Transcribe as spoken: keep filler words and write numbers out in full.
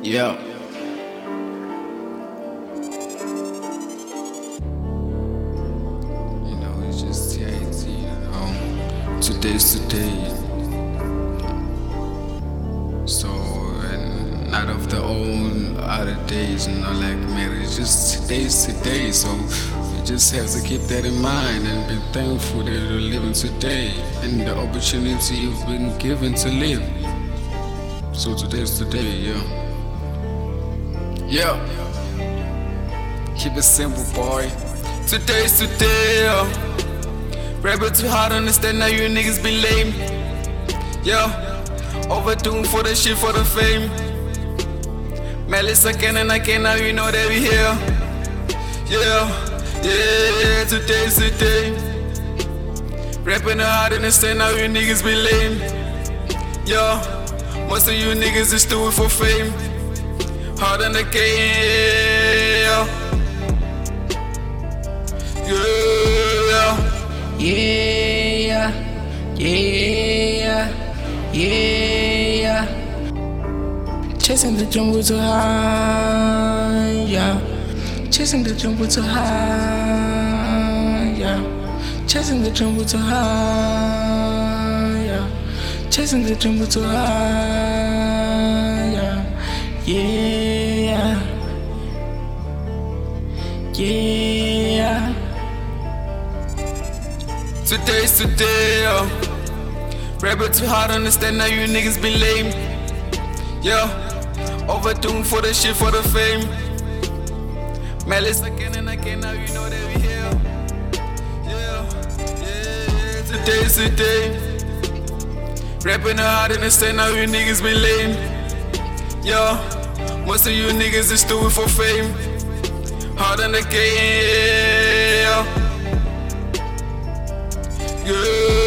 Yeah. You know, it's just T I T, you know. Today's today. So, and not of the old other days, you know, like, man, it's just today's today. So, you just have to keep that in mind and be thankful that you're living today and the opportunity you've been given to live. So, today's today, yeah. Yeah. Keep it simple, boy. Today's today, yeah. Rebel too hard, understand now you niggas be lame. Yeah. Overdoing for the shit, for the fame. Malice again and again, now you know that we here. Yeah, yeah, today's the day. Rapping hard, understand now you niggas be lame. Yeah, most of you niggas is doing for fame. Hard in the game. Yeah, Yeah, yeah, yeah. Chasing the jungle too high, yeah. Chasing the jungle too high, yeah. Chasing the jungle too high, yeah. Chasing the jungle too high, yeah. Yeah, yeah. Today's today, yo. Rebel too hard, understand now you niggas be lame. Yeah, overdoing for the shit, for the fame. Malice again and again, now you know that we here. Yeah, yeah, today's the day. Rapping hard, understand now you niggas be lame. Yeah, most of you niggas is doing for fame. Hard in the game. Yeah.